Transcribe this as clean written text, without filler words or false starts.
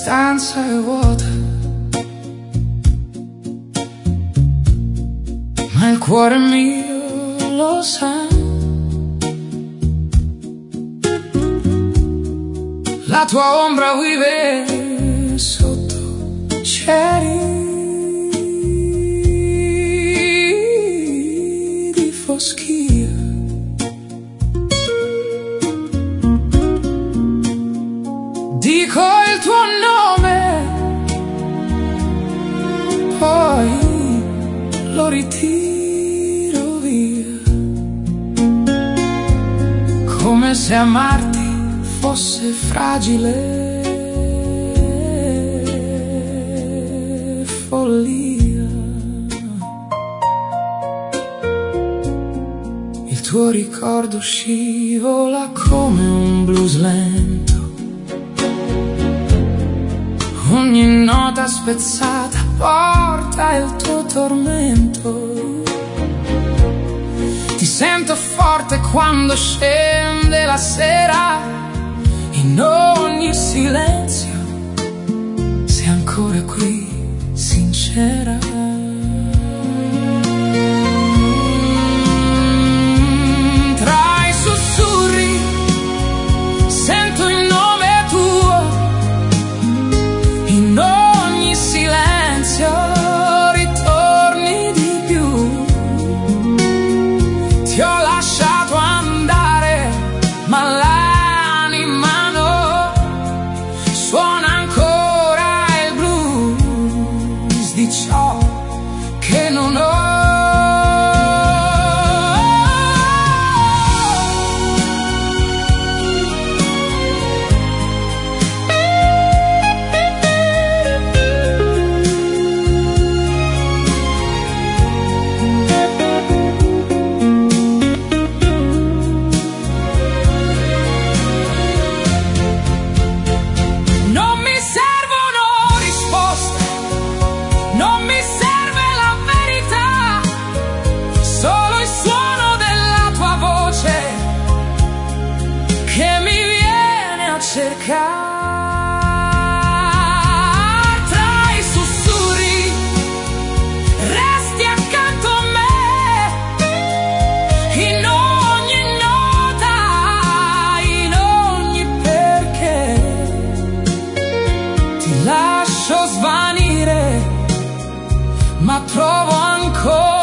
stanza è vuota, ma il cuore mio lo sa. La tua ombra vive sotto cieli di foschia. Dico il tuo nome, poi lo ritiro via, come se amarti fosse fragile follia. Il tuo ricordo scivola come un blues lento, ogni nota spezzata porta il tuo tormento. Ti sento forte quando scende la sera, in ogni silenzio sei ancora qui, sincera. Tra i sussurri sento il nome tuo, in ogni silenzio ritorni di più. Ti ho lasciato andare, ma l'anima no, suona ancora il blues di ciò che non ho. Tra i sussurri resti accanto a me, in ogni nota, in ogni perché. Ti lascio svanire, ma provo ancora